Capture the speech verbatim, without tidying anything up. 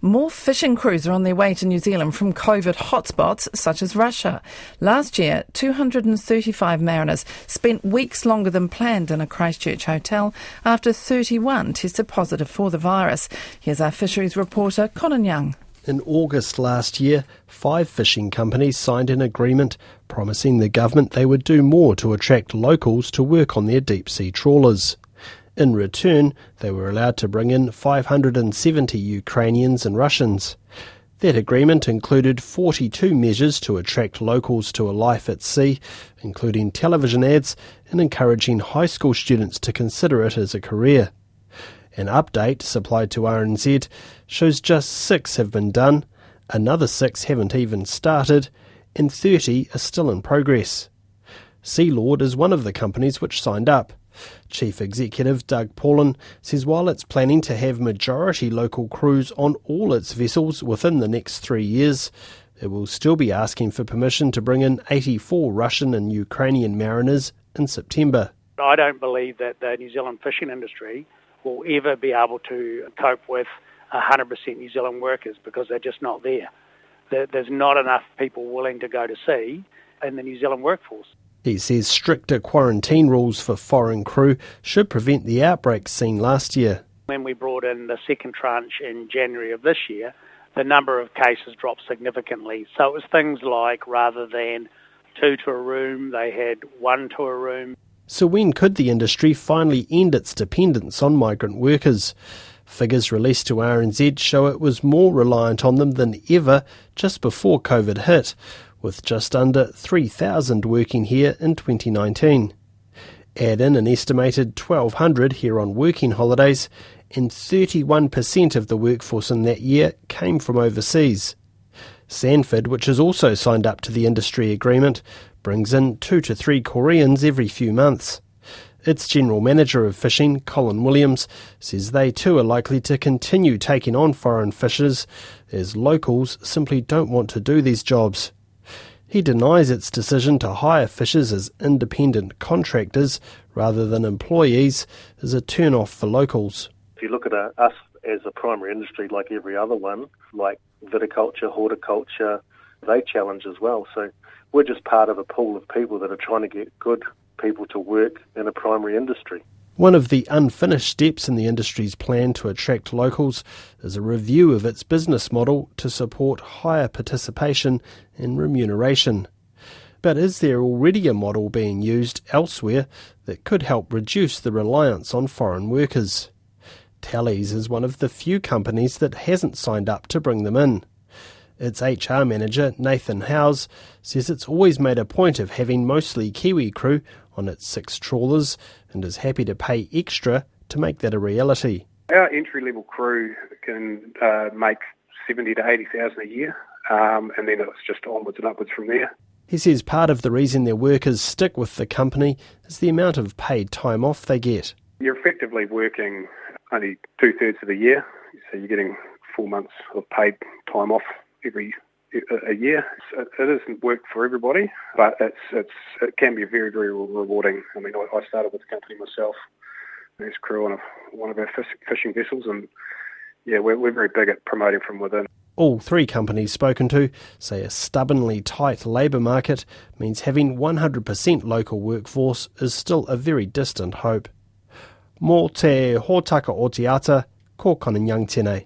More fishing crews are on their way to New Zealand from COVID hotspots such as Russia. Last year, two hundred thirty-five mariners spent weeks longer than planned in a Christchurch hotel after thirty-one tested positive for the virus. Here's our fisheries reporter, Colin Young. In August last year, five fishing companies signed an agreement promising the government they would do more to attract locals to work on their deep-sea trawlers. In return, they were allowed to bring in five hundred seventy Ukrainians and Russians. That agreement included forty-two measures to attract locals to a life at sea, including television ads and encouraging high school students to consider it as a career. An update supplied to R N Z shows just six have been done, another six haven't even started, and thirty are still in progress. Sealord is one of the companies which signed up. Chief Executive Doug Paulin says while it's planning to have majority local crews on all its vessels within the next three years, it will still be asking for permission to bring in eighty-four Russian and Ukrainian mariners in September. I don't believe that the New Zealand fishing industry will ever be able to cope with one hundred percent New Zealand workers because they're just not there. There's not enough people willing to go to sea in the New Zealand workforce. He says stricter quarantine rules for foreign crew should prevent the outbreaks seen last year. When we brought in the second tranche in January of this year, the number of cases dropped significantly. So it was things like rather than two to a room, they had one to a room. So when could the industry finally end its dependence on migrant workers? Figures released to R N Z show it was more reliant on them than ever just before COVID hit, with just under three thousand working here in twenty nineteen. Add in an estimated twelve hundred here on working holidays, and thirty-one percent of the workforce in that year came from overseas. Sanford, which has also signed up to the industry agreement, brings in two to three Koreans every few months. Its General Manager of Fishing, Colin Williams, says they too are likely to continue taking on foreign fishers, as locals simply don't want to do these jobs. He denies its decision to hire fishers as independent contractors rather than employees as a turn-off for locals. If you look at uh, us as a primary industry like every other one, like viticulture, horticulture, they challenge as well. So we're just part of a pool of people that are trying to get good people to work in a primary industry. One of the unfinished steps in the industry's plan to attract locals is a review of its business model to support higher participation and remuneration. But is there already a model being used elsewhere that could help reduce the reliance on foreign workers? Tallies is one of the few companies that hasn't signed up to bring them in. Its H R manager, Nathan Howes, says it's always made a point of having mostly Kiwi crew on its six trawlers and is happy to pay extra to make that a reality. Our entry-level crew can uh, make seventy to eighty thousand a year, um, and then it's just onwards and upwards from there. He says part of the reason their workers stick with the company is the amount of paid time off they get. You're effectively working only two-thirds of the year, so you're getting four months of paid time off every a year. It, it isn't work for everybody, but it's it's it can be very, very rewarding. I mean, I, I started with the company myself as crew on a, one of our fish, fishing vessels, and yeah, we're, we're very big at promoting from within. All three companies spoken to say a stubbornly tight labour market means having one hundred percent local workforce is still a very distant hope. Mō te hōtaka o te ata, ko Colin Young tēnei.